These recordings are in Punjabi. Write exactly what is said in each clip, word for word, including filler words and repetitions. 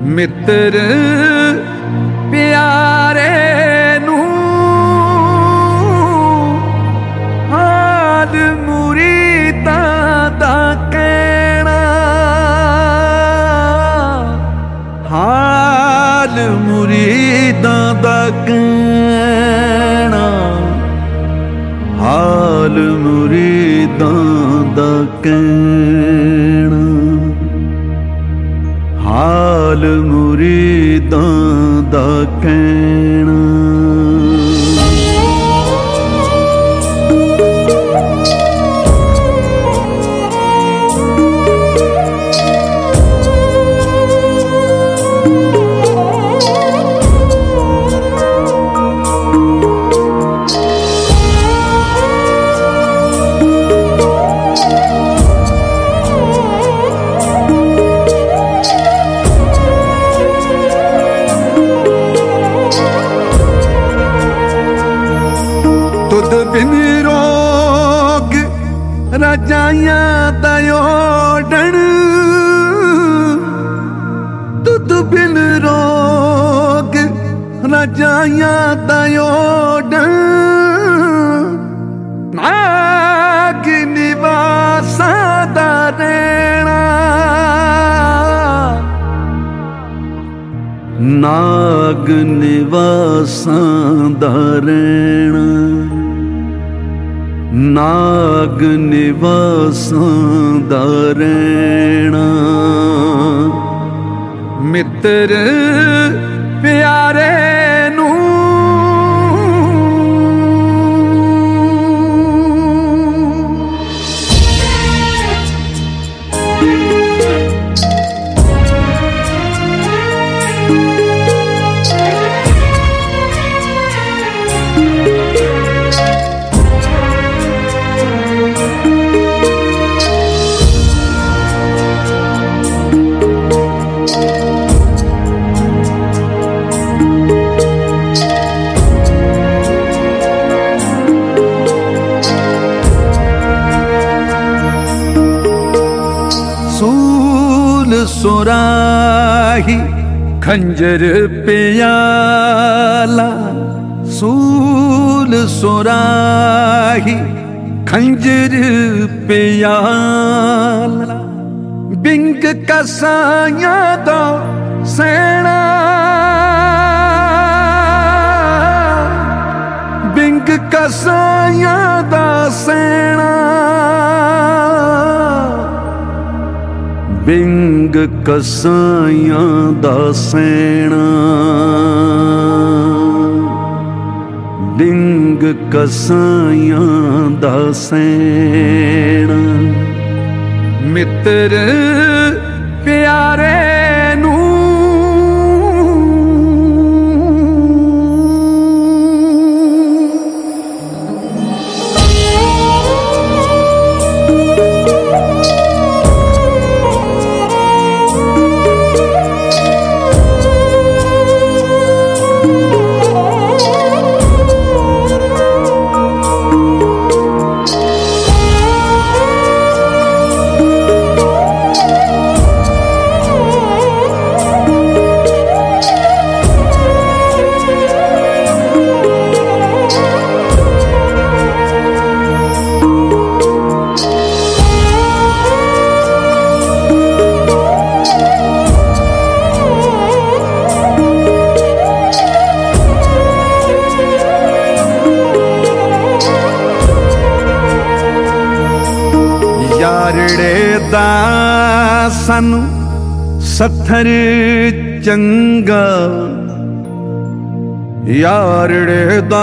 ਮਿੱਤਰ ਪਿਆਰੇ ਨੂੰ ਹਾਲ ਮੁਰੀਦਾਂ ਦਾ ਕਹਿਣਾ, ਹਾਲ ਮੁਰੀਦਾਂ ਦਾ ਕਹਿਣਾ, ਹਾਲ ਮੁਰੀਦਾਂ ਦਾ ਕਹਿਣਾ, ਹਾਲ ਮੁਰੀਦਾਂ ਦਾ ਕਹਿਣਾ। ਤੁਧ ਬਿਨ ਰੋਗ ਰਜਾਈਆਂ ਦਾ ਓਡਣ, ਤੁਧ ਬਿਨ ਰੋਗ ਰਜਾਈਆਂ ਦਾ ਓਡਣ, ਨਾਗ ਨਿਵਾਸਾਂ ਦਾ ਰਹਿਣਾ, ਨਾਗ ਨਿਵਾਸਾਂ ਦਾ ਰਹਿਣਾ, ਨਾਗ ਨਿਵਾਸਾਂ ਦਾ ਰਹਿਣਾ। ਮਿੱਤਰ ਪਿਆਰੇ ਨੂੰ ਸੁਰਾਹੀ ਖੰਜਰ ਪਿਆਲਾ, ਸੂਲ ਸੁਰਾਹੀ ਖੰਜਰ ਪਿਆਲਾ, ਬਿੰਗ ਕਸਾਈਆਂ ਦਾ ਸੈਣਾ, ਬਿੰਗ ਕਸਾਈਆਂ ਦਾ ਸੈਣਾ, ਬਿੰਗ ਕਸਾਈਆਂ ਦਾ ਸੈਣਾ, ਬਿੰਗ ਕਸਾਈਆਂ ਦਾ ਸੈਣਾ। ਮਿੱਤਰ ਪਿਆਰੇ ਨੂੰ ਯਾਰੜੇ ਦਾ ਸਾਨੂੰ ਸੱਥਰ ਚੰਗਾ, ਯਾਰੜੇ ਦਾ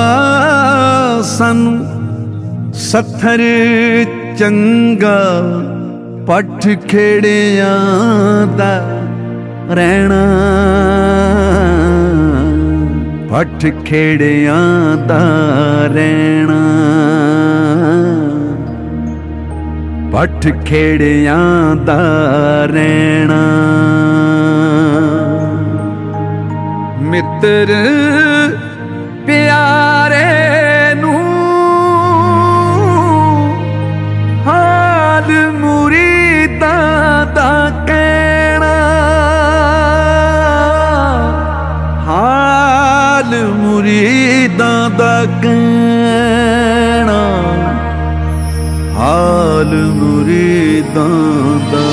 ਸਾਨੂੰ ਸੱਥਰ ਚੰਗਾ, ਪੱਠ ਖੇੜਿਆਂ ਦਾ ਰਹਿਣਾ, ਪੱਠ ਖੇੜਿਆਂ ਦਾ ਰਹਿਣਾ, ਪੱਠ ਖੇੜਿਆਂ ਦਾ ਰਹਿਣਾ। ਮਿੱਤਰ ਪਿਆਰੇ ਨੂੰ ਹਾਲ ਮੁਰੀਦਾਂ ਦਾ ਕਹਿਣਾ, कहना हाल मुरीदां दा